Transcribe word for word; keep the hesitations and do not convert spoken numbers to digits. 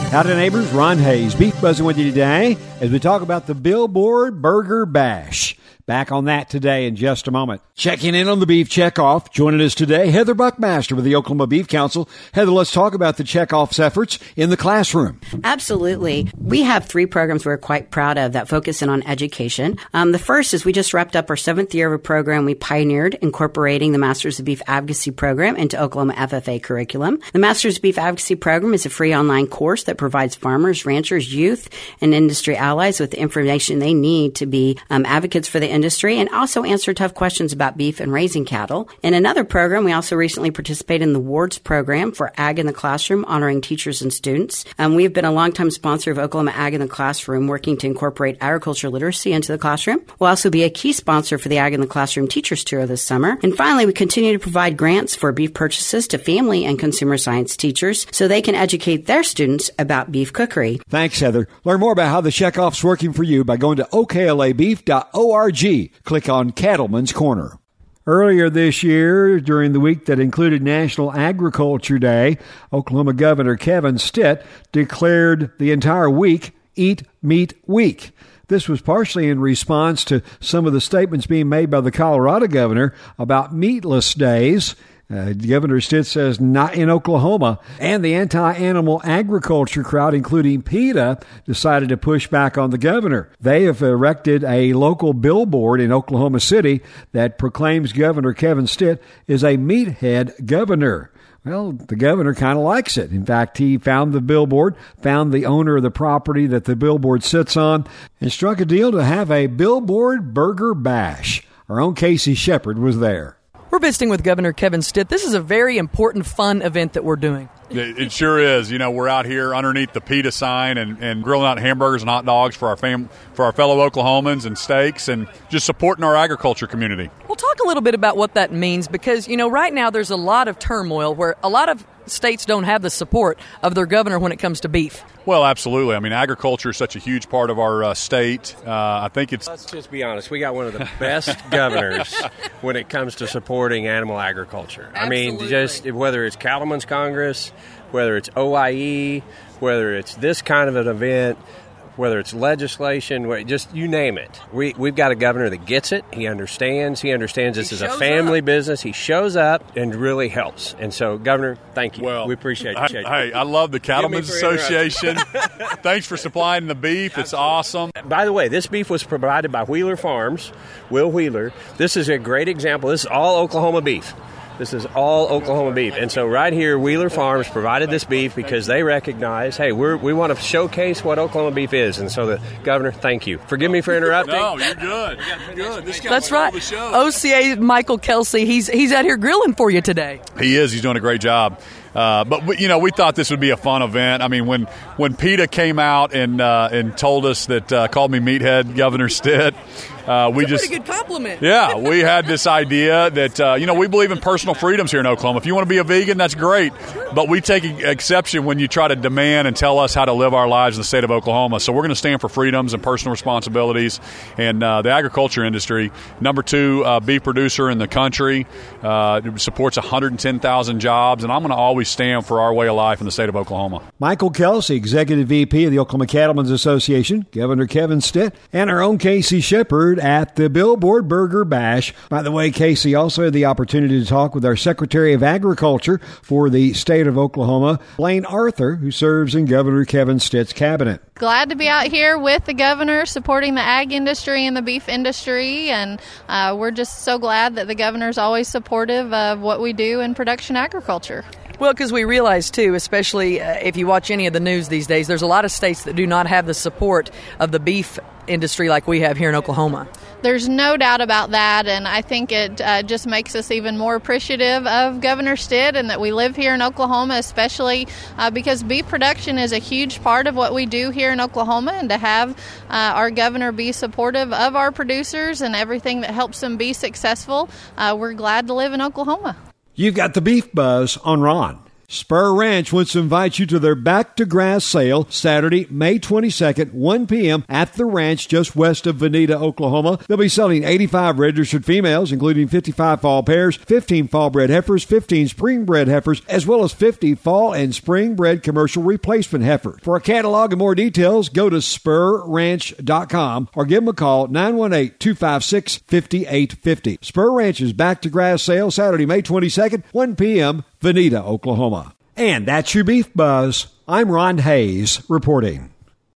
Howdy, neighbors. Ron Hayes, Beef Buzzing with you today as we talk about the Billboard Burger Bash. Back on that today in just a moment. Checking in on the Beef Checkoff. Joining us today, Heather Buckmaster with the Oklahoma Beef Council. Heather, let's talk about the Checkoff's efforts in the classroom. Absolutely. We have three programs we're quite proud of that focus in on education. Um, the first is we just wrapped up our seventh year of a program we pioneered, incorporating the Masters of Beef Advocacy program into Oklahoma F F A curriculum. The Masters of Beef Advocacy program is a free online course that provides farmers, ranchers, youth, and industry allies with the information they need to be um, advocates for the industry and also answer tough questions about beef and raising cattle. In another program, we also recently participated in the Wards program for Ag in the Classroom, honoring teachers and students. Um, we have been a longtime sponsor of Oklahoma Ag in the Classroom, working to incorporate agriculture literacy into the classroom. We'll also be a key sponsor for the Ag in the Classroom Teachers Tour this summer. And finally, we continue to provide grants for beef purchases to family and consumer science teachers so they can educate their students about beef cookery. Thanks, Heather. Learn more about how the Checkoff's working for you by going to O K L A beef dot org. Click on Cattleman's Corner. Earlier this year, during the week that included National Agriculture Day, Oklahoma Governor Kevin Stitt declared the entire week Eat Meat Week. This was partially in response to some of the statements being made by the Colorado governor about meatless days. Uh, Governor Stitt says not in Oklahoma. And the anti-animal agriculture crowd, including PETA, decided to push back on the governor. They have erected a local billboard in Oklahoma City that proclaims Governor Kevin Stitt is a meathead governor. Well, the governor kind of likes it. In fact, he found the billboard, found the owner of the property that the billboard sits on, and struck a deal to have a Billboard Burger Bash. Our own Casey Shepard was there. We're visiting with Governor Kevin Stitt. This is a very important, fun event that we're doing. It sure is. You know, we're out here underneath the PETA sign and, and grilling out hamburgers and hot dogs for our fam- for our fellow Oklahomans and steaks and just supporting our agriculture community. We'll talk a little bit about what that means because, you know, right now there's a lot of turmoil where a lot of states don't have the support of their governor when it comes to beef. Well, absolutely. I mean, agriculture is such a huge part of our uh, state. Uh, I think it's... Let's just be honest. We got one of the best governors when it comes to supporting animal agriculture. Absolutely. I mean, just whether it's Cattlemen's Congress, whether it's O I E, whether it's this kind of an event, whether it's legislation, just you name it. We, we've got a governor that gets it. He understands. He understands this he is a family up. business. He shows up and really helps. And so, Governor, thank you. Well, we appreciate I, it. Hey, I love the Cattlemen's Association. Thanks for supplying the beef. It's awesome. By the way, this beef was provided by Wheeler Farms, Will Wheeler. This is a great example. This is all Oklahoma beef. This is all Oklahoma beef. And so right here, Wheeler Farms provided this beef because they recognize, hey, we're, we want to showcase what Oklahoma beef is. And so the governor, thank you. Forgive me for interrupting. No, you're good. You're good. This That's right. O C A Michael Kelsey, he's he's out here grilling for you today. He is. He's doing a great job. Uh, but, you know, we thought this would be a fun event. I mean, when, when PETA came out and uh, and told us that, uh, called me Meathead Governor Stitt, uh, we That's a just... pretty good compliment. Yeah, we had this idea that, uh, you know, we believe in personal freedoms here in Oklahoma. If you want to be a vegan, that's great. But we take exception when you try to demand and tell us how to live our lives in the state of Oklahoma. So we're going to stand for freedoms and personal responsibilities. And uh, the agriculture industry, number two uh, beef producer in the country, uh, supports one hundred ten thousand jobs. And I'm going to always stand for our way of life in the state of Oklahoma. Michael Kelsey, Executive V P of the Oklahoma Cattlemen's Association, Governor Kevin Stitt, and our own Casey Shepard at the Billboard Burger Bash. By the way, Casey also had the opportunity to talk with our Secretary of Agriculture for the state of Oklahoma, Blaine Arthur, who serves in Governor Kevin Stitt's cabinet. Glad to be out here with the governor supporting the ag industry and the beef industry, and uh, we're just so glad that the governor's always supportive of what we do in production agriculture. Well, because we realize, too, especially uh, if you watch any of the news these days, there's a lot of states that do not have the support of the beef industry like we have here in Oklahoma. There's no doubt about that, and I think it uh, just makes us even more appreciative of Governor Stitt and that we live here in Oklahoma, especially uh, because beef production is a huge part of what we do here in Oklahoma, and to have uh, our governor be supportive of our producers and everything that helps them be successful, uh, we're glad to live in Oklahoma. You've got the Beef Buzz on Ron. Spur Ranch wants to invite you to their Back to Grass sale Saturday, May twenty-second, one p.m. at the ranch just west of Veneta, Oklahoma. They'll be selling eighty-five registered females, including fifty-five fall pairs, fifteen fall bred heifers, fifteen spring bred heifers, as well as fifty fall and spring bred commercial replacement heifers. For a catalog and more details, go to spur ranch dot com or give them a call, nine one eight, two five six, five eight five zero. Spur Ranch's Back to Grass sale Saturday, May twenty-second, one p.m., Veneta, Oklahoma. And that's your Beef Buzz. I'm Ron Hayes reporting.